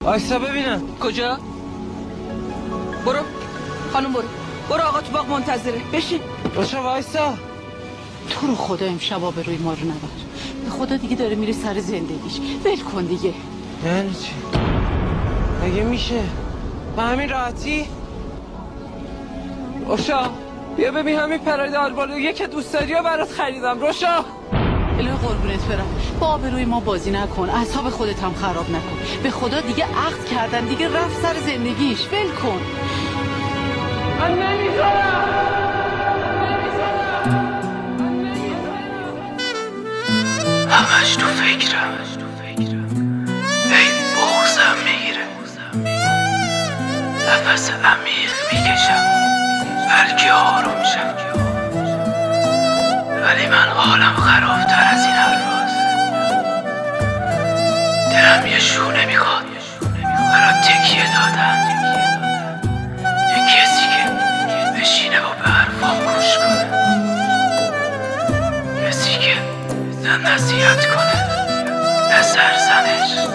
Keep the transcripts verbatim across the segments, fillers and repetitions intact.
وایسا ببینم. کجا؟ برو خانم، برو برو، آقا تو باغ منتظره. بشین. روشا وایسا. تو رو خدا امشب به روی ما رو نبر. به خدا دیگه داره میره سر زندگیش. ول کن دیگه. یعنی چی؟ مگه میشه؟ به همین راحتی؟ روشا بیا ببین همین پراید آلبالویه که دوست داری و برات خریدم. روشا الهی قربونت برم، با آبروی ما بازی نکن، اعصاب خودت هم خراب نکن. به خدا دیگه عقد کردن، دیگه رفت سر زندگیش. ول کن. من نمیذارم. همش تو فکرم، این بغضم میگیره، نفس عمیق میکشم بلکه آروم شم، ولی من حالم خرابتر از این حرفاست. دلم یه شونه میخواد برا تکیه دادن، یه کسی که بشینه و به حرفام گوش کنه، کسی که نه نصیحت کنه نه سرزنش،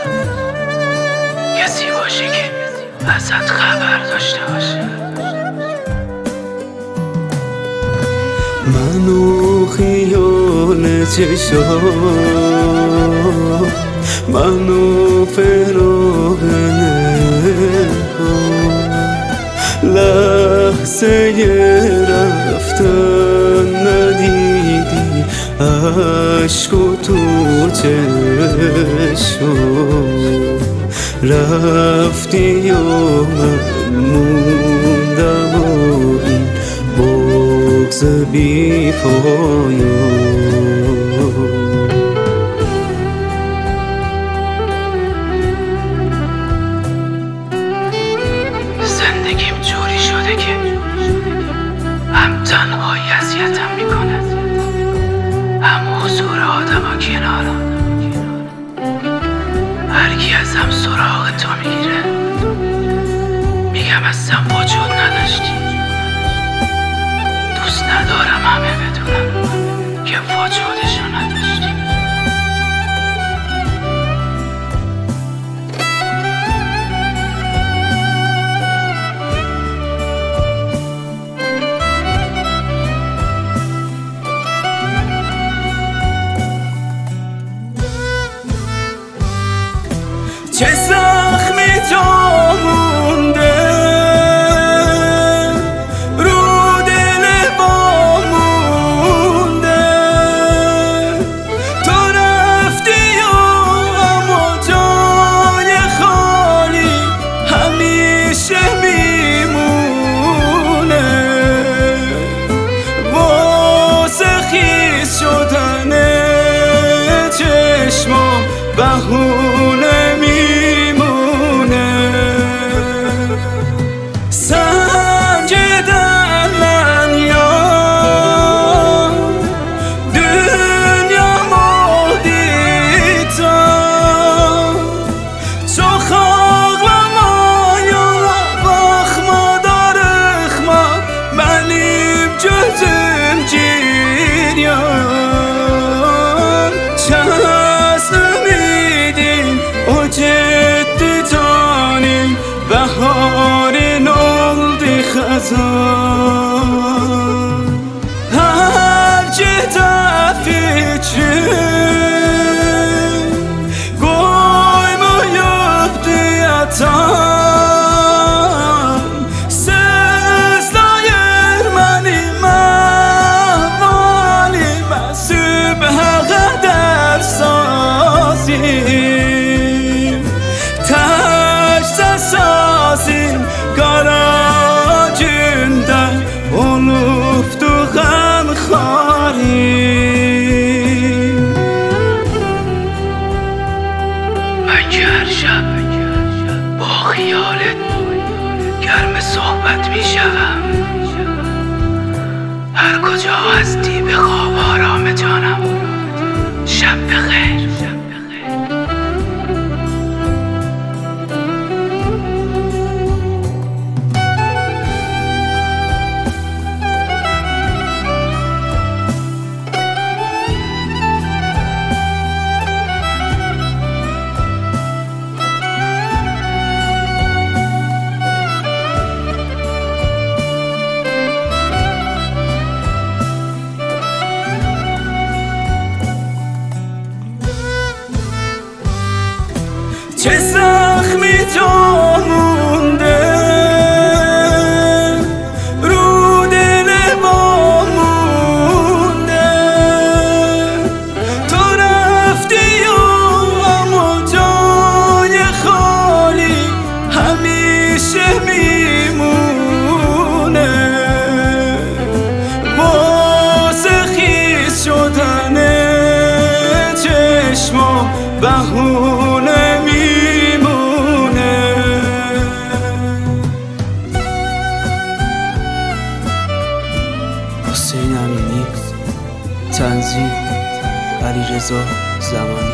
کسی باشه که ازت خبر داشته باشه. منو خیال چشا، منو فراغنه لحظه رفتن ندیدی عشق و تو چشم رفتی و من موندم و این بغض بی پایان. زندگیم جوری شده که هم تنهایی اذیتم میکنه، هم حضور آدم ها کنارم. هرکی ازم سراغ تو میگیره، میگم اصلا وجود نداشتی. دوست ندارم همه بدونم که وجودشو نداشتی. چه زخمی جا مونده رو دل ما مونده، تو رفتی و اما جای خالی همیشه میمونه، واسه خیس شدن چشمام بهونه بهار نولدی خزان هر چه تفیچه گوی مویب دیتان سزلایر منی موالی مسیب قدر سازیم sazin garacından oluftu gam xarim. من که هر شب با خیالت گرم صحبت میشم، هر کجا هستی به خواب آرام جانم. شب بخیر. چه زخمی جا مونده رو دل ما مونده. تو رفتی و اما جای خالی همیشه میمونه. واسه خیس شدن چشما بهونه میمونه. حسین امینی، تنظیم علیرضا زمانی.